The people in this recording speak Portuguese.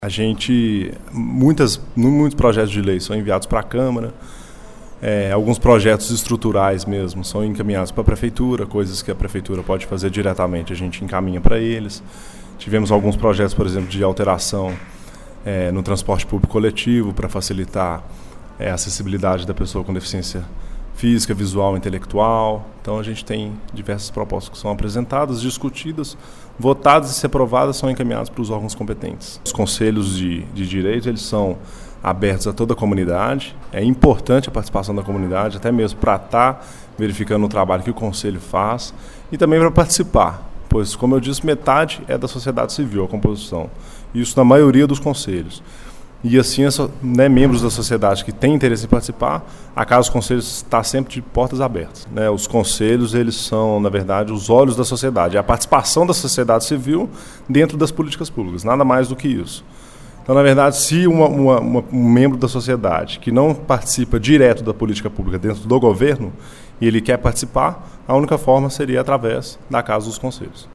Muitos projetos de lei são enviados para a Câmara, alguns projetos estruturais mesmo são encaminhados para a Prefeitura, coisas que a Prefeitura pode fazer diretamente, a gente encaminha para eles. Tivemos alguns projetos, por exemplo, de alteração no transporte público coletivo para facilitar a acessibilidade da pessoa com deficiência física, visual, intelectual. Então a gente tem diversas propostas que são apresentadas, discutidas, votadas e se aprovadas são encaminhadas para os órgãos competentes. Os conselhos de direito, eles são abertos a toda a comunidade. É importante a participação da comunidade, até mesmo para estar verificando o trabalho que o conselho faz e também para participar, pois, como eu disse, metade é da sociedade civil, a composição. Isso na maioria dos conselhos. E assim, membros da sociedade que têm interesse em participar, a Casa dos Conselhos está sempre de portas abertas. Os conselhos, eles são, na verdade, os olhos da sociedade. É a participação da sociedade civil dentro das políticas públicas, nada mais do que isso. Então, na verdade, se um membro da sociedade que não participa direto da política pública dentro do governo, e ele quer participar, a única forma seria através da Casa dos Conselhos.